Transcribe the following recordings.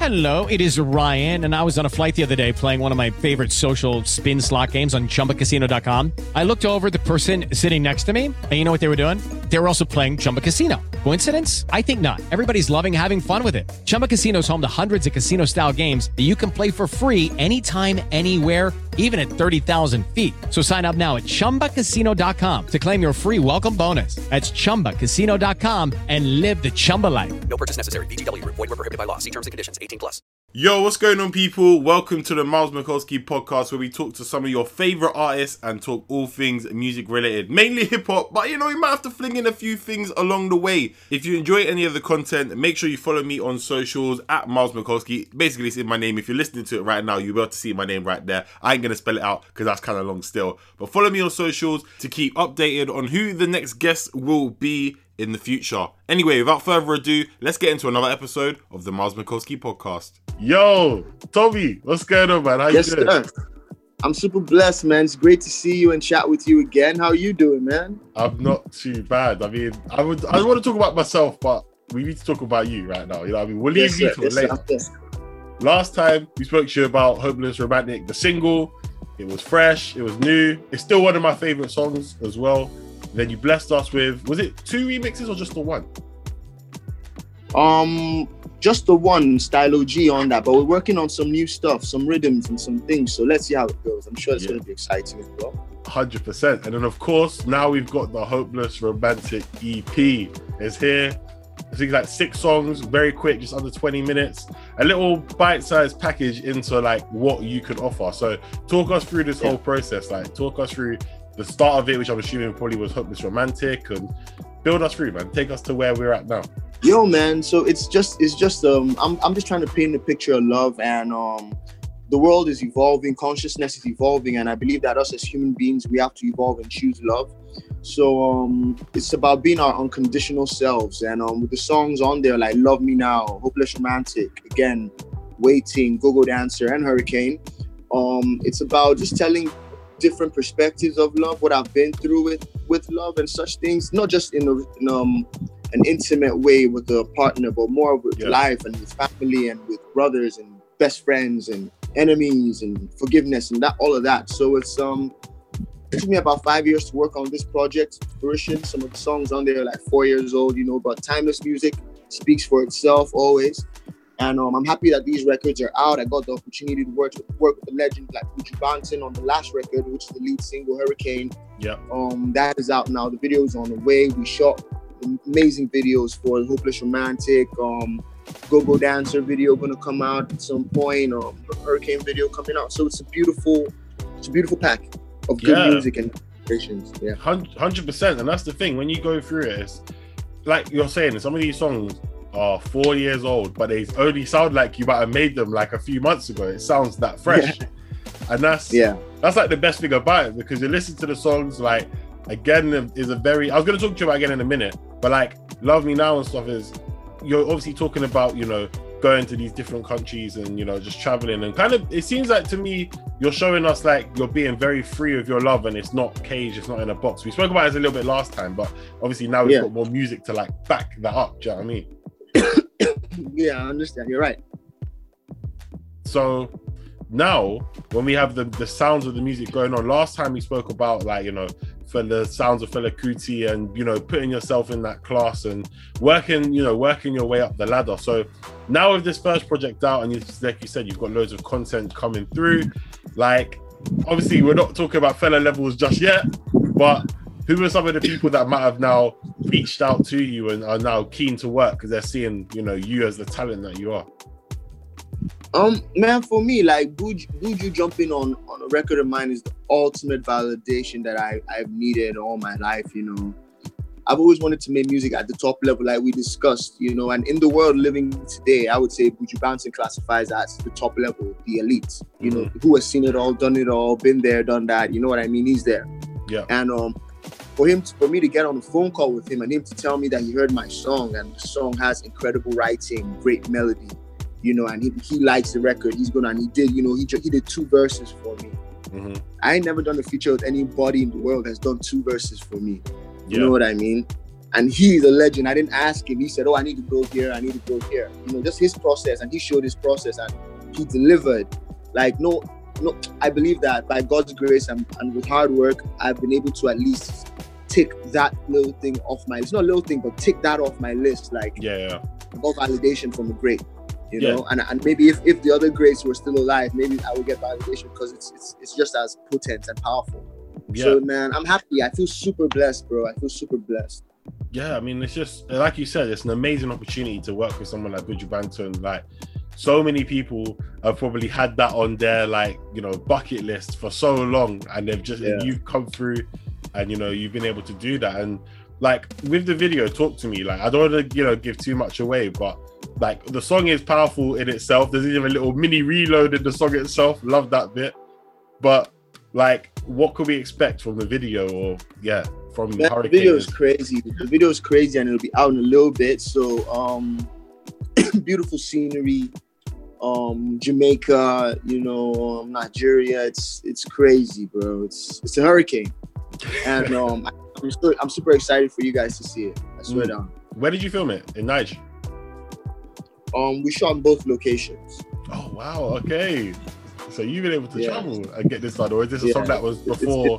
Hello, it is Ryan, and I was on a flight the other day playing one of my favorite social spin slot games on ChumbaCasino.com. I looked over at the person sitting next to me, and you know what they were doing? They were also playing Chumba Casino. Coincidence? I think not. Everybody's loving having fun with it. Chumba Casino is home to hundreds of casino-style games that you can play for free anytime, anywhere, even at 30,000 feet. So sign up now at ChumbaCasino.com to claim your free welcome bonus. That's ChumbaCasino.com and live the Chumba life. No purchase necessary. VGW. Void where prohibited by law. See terms and conditions. 18+. Yo, what's going on, people? Welcome to the Miles Mikulski podcast, where we talk to some of your favorite artists and talk all things music related, mainly hip hop, but you know, we might have to fling in a few things along the way. If you enjoy any of the content, make sure you follow me on socials at Miles Mikulski. Basically, it's in my name. If you're listening to it right now, you'll be able to see my name right there. I ain't gonna spell it out because that's kind of long still, but follow me on socials to keep updated on who the next guest will be in the future. Anyway, without further ado, let's get into another episode of the Miles Mikulski podcast. Yo, Tommy, what's going on, man? How you doing? Sir. I'm super blessed, man. It's great to see you and chat with you again. How are you doing, man? I'm not too bad. I mean, I want to talk about myself, but we need to talk about you right now. You know what I mean? We'll leave you for later. Last time we spoke to you about Hopeless Romantic, the single. It was fresh, it was new. It's still one of my favorite songs as well. Then you blessed us with, was it 2 remixes or just the one? Just the one, Stylo G on that, but we're working on some new stuff, some rhythms and some things. So let's see how it goes. I'm sure it's going to be exciting as well. 100%. And then of course, now we've got the Hopeless Romantic EP. It's here. I think like 6 songs, very quick, just under 20 minutes. A little bite-sized package into like what you can offer. So talk us through this whole process. Like talk us through the start of it, which I'm assuming probably was Hopeless Romantic, and build us through, man. Take us to where we're at now. Yo, man. So it's just I'm just trying to paint a picture of love, and the world is evolving, consciousness is evolving, and I believe that us as human beings, we have to evolve and choose love. So it's about being our unconditional selves, and with the songs on there like Love Me Now, Hopeless Romantic, again, Waiting, Go-Go Dancer, and Hurricane. It's about just telling different perspectives of love, what I've been through with love and such things, not just in an intimate way with a partner, but more with life and with family and with brothers and best friends and enemies and forgiveness and that, all of that. So it took me about 5 years to work on this project fruition. Some of the songs on there are like 4 years old, you know, but timeless music speaks for itself always. And I'm happy that these records are out. I got the opportunity to work with the legend like Buju Banton on the last record, which is the lead single, Hurricane. Yeah. That is out now. The video is on the way. We shot amazing videos for Hopeless Romantic. Go-Go Dancer video gonna come out at some point. Hurricane video coming out. So it's a beautiful pack of good music and creations. Yeah. 100%. And that's the thing. When you go through it, it's like you're saying, some of these songs are 4 years old, but they only sound like you might have made them like a few months ago. It sounds that fresh. And that's like the best thing about it, because you listen to the songs, like, again, is a very, I was going to talk to you about again in a minute, but like Love Me Now and stuff is, you're obviously talking about, you know, going to these different countries and, you know, just traveling, and kind of, it seems like to me, you're showing us like you're being very free with your love, and it's not caged, it's not in a box. We spoke about it a little bit last time, but obviously now we've got more music to like back that up. Do you know what I mean? Yeah, I understand. You're right. So now, when we have the sounds of the music going on, last time we spoke about like, you know, for the sounds of Fela Kuti and, you know, putting yourself in that class and working your way up the ladder. So now with this first project out, and like you said, you've got loads of content coming through. Like, obviously, we're not talking about Fela levels just yet, but who are some of the people that might have now reached out to you and are now keen to work because they're seeing, you know, you as the talent that you are? Man, for me, like Buju jumping on a record of mine is the ultimate validation that I've needed all my life, you know. I've always wanted to make music at the top level, like we discussed, you know, and in the world living today, I would say Buju Banton classifies as the top level, the elite, you know, who has seen it all, done it all, been there, done that, you know what I mean? He's there. Yeah. And for me to get on a phone call with him and him to tell me that he heard my song and the song has incredible writing, great melody, you know, and he likes the record. He's gonna, and he did, you know, he did 2 verses for me. I ain't never done a feature with anybody in the world that's done 2 verses for me. You know what I mean? And he's a legend. I didn't ask him. He said, "Oh, I need to go here. I need to go here." You know, just his process, and he showed his process, and he delivered. Like no, I believe that by God's grace and with hard work, I've been able to at least tick that little thing off my. It's not a little thing, but tick that off my list. Like more validation from a great. You know, and maybe if the other greats were still alive, maybe I would get validation because it's just as potent and powerful. Yeah. So man, I'm happy. I feel super blessed, bro. I feel super blessed. Yeah, I mean, it's just like you said, it's an amazing opportunity to work with someone like Buju Banton. Like, so many people have probably had that on their bucket list for so long, and they've just you've come through, and you've been able to do that. And like with the video, talk to me. Like, I don't want to give too much away, but like the song is powerful in itself. There's even a little mini reload in the song itself. Love that bit. But like, what could we expect from the video from Hurricane? The video is crazy. The video is crazy, and it'll be out in a little bit. So beautiful scenery, Jamaica, Nigeria. It's crazy, bro. It's a hurricane, and I'm super excited for you guys to see it. I swear down. Where did you film it? In Niger? We shot in both locations. Oh wow! Okay, so you've been able to travel and get this done, or is this a song that was before?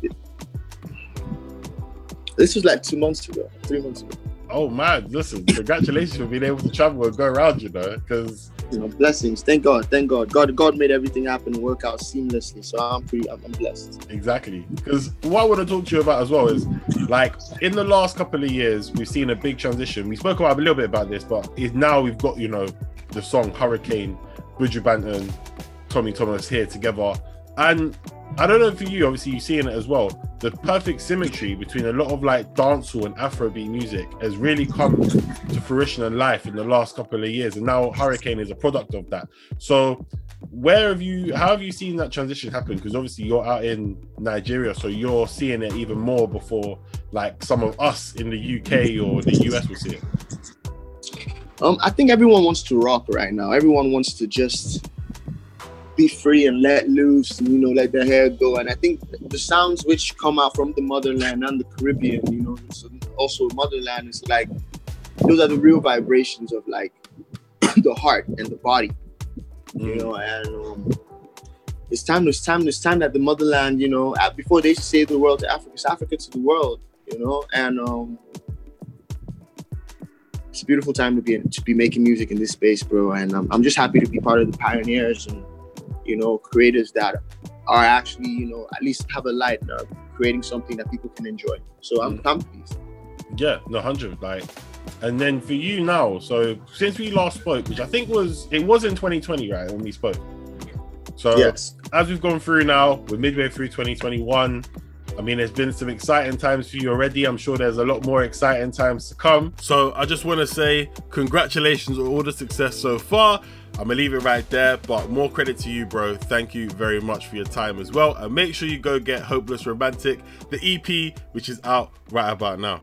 This was like 3 months ago. Oh man, listen, congratulations for being able to travel and go around, because blessings. Thank God. God made everything happen and work out seamlessly. So I'm blessed. Exactly. Because what I want to talk to you about as well is, like, in the last couple of years, we've seen a big transition. We spoke about a little bit about this, but now we've got, the song Hurricane, Buju Banton, Tommy Thomas here together. And I don't know for you, obviously you're seeing it as well. The perfect symmetry between a lot of like dancehall and Afrobeat music has really come to fruition and life in the last couple of years. And now Hurricane is a product of that. So how have you seen that transition happen? Because obviously you're out in Nigeria, so you're seeing it even more before like some of us in the UK or the US will see it. I think everyone wants to rock right now. Everyone wants to just be free and let loose and, let their hair go. And I think the sounds which come out from the motherland and the Caribbean, also motherland is like, those are the real vibrations of like the heart and the body, and it's time that the motherland, before they say the world to Africa, it's Africa to the world, and it's a beautiful time to be making music in this space, bro. And I'm just happy to be part of the pioneers and creators that are actually, at least have a light and are creating something that people can enjoy. So I'm pleased. Yeah, no, 100. Like, and then for you now, so since we last spoke, which I think was in 2020, right, when we spoke. So yes. As we've gone through now, we're midway through 2021. I mean, there's been some exciting times for you already. I'm sure there's a lot more exciting times to come. So I just want to say congratulations on all the success so far. I'm going to leave it right there, but more credit to you, bro. Thank you very much for your time as well. And make sure you go get Hopeless Romantic, the EP, which is out right about now.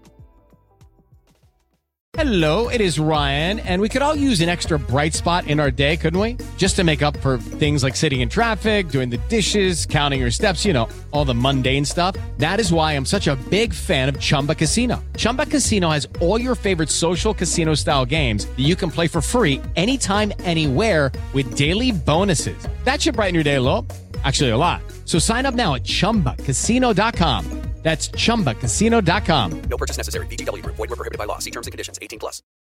Hello, it is Ryan, and we could all use an extra bright spot in our day, couldn't we? Just to make up for things like sitting in traffic, doing the dishes, counting your steps, all the mundane stuff. That is why I'm such a big fan of Chumba Casino. Chumba Casino has all your favorite social casino-style games that you can play for free anytime, anywhere with daily bonuses. That should brighten your day a little. Actually, a lot. So sign up now at ChumbaCasino.com. That's ChumbaCasino.com. No purchase necessary. VGW Group. Void where prohibited by law. See terms and conditions. 18+.